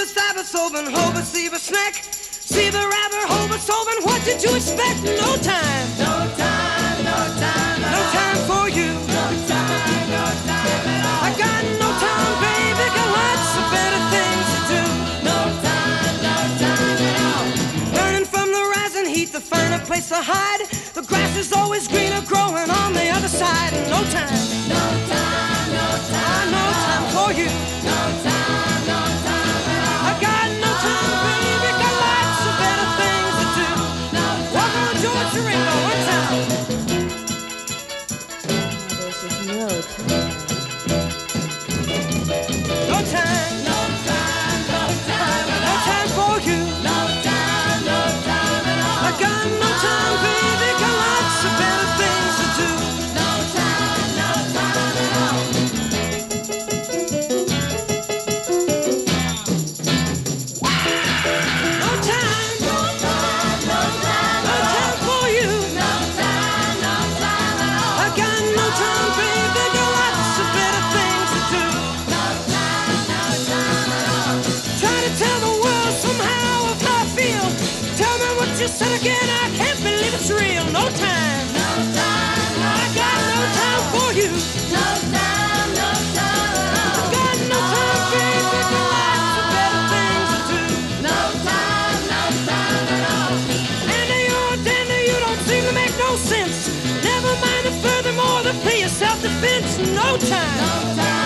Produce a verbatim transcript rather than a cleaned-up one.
Zibber, stabber, soben, hober, sieber, snack. Sieber, rabber, hober, soben, what did you expect? No time. No time, no time at No all. time for you. No time, no time at all. I got no time, baby, got lots of better things to do. No time, no time at all. Burning from the rising heat to find a place to hide. The grass is always greener growing on the other side. No time. No time, no time No at all. time for you. No time, no time at all. I got no time, baby, got lots of better things to do. No Walk time, on George Ringo one time. This is no time. No time, no time, no time at no all. time for you. No time, no time at all. I got no time, baby, got lots of better things to do. No time, no time at all. No time, No time, no time no at all. time for you. No time, no time at all. I got no time, baby, got lots of better things to do. No time, no time at all. Try to tell the world somehow of how I feel. Tell me what you said again, I can't believe it's real. No time, No time, no I got no time for you. No time, no time at all. Got no time, baby, got lots of better things to do. No time, no time at all. Andy, you're a dandy, you don't seem to make no sense. Never mind the furthermore, the play of self-defense. No time. No time.